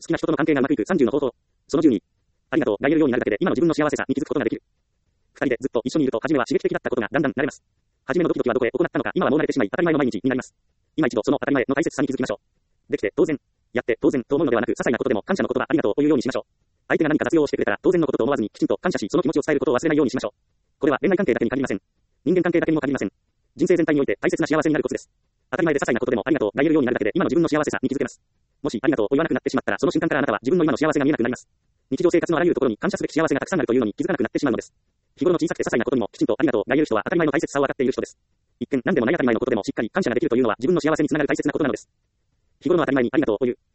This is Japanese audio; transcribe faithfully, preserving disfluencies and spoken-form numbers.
好きな人との関係がうまくいくさんじゅうの方法。そのじゅうに。ありがとうが言えるようになるだけで今の自分の幸せさに気づくことができる。二人でずっと一緒にいると初めは刺激的だったことがだんだん慣れます。初めのドキドキはどこへ行ったのか今はもう慣れてしまい当たり前の毎日になります。今一度その当たり前の大切さに気づきましょう。できて当然。やって当然と思うのではなく、些細なことでも感謝の言葉ありがとうというようにしましょう。相手が何か雑用をしてくれたら当然のことと思わずにきちんと感謝し、その気持ちを伝えることを忘れないようにしましょう。これは恋愛関係だけに限りません。人間関係だけにも限りません。人生全体において大切な幸せになるコツです。当たり前で些細なことでもありがとうが言えるようになるだけで今の自分の幸せさに気づけます。もしありがとうと言わなくなってしまったらその瞬間からあなたは自分の今の幸せが見えなくなります。日常生活のあらゆるところに感謝すべき幸せがたくさんあるというのに気づかなくなってしまうのです。日頃の小さくて些細なことにもきちんとありがとうが言える人は当たり前の大切さを分かっている人です。一見何でもない当たり前のことでもしっかり感謝ができるというのは自分の幸せにつながる大切なことなのです。日頃の当たり前にありがとうを言う。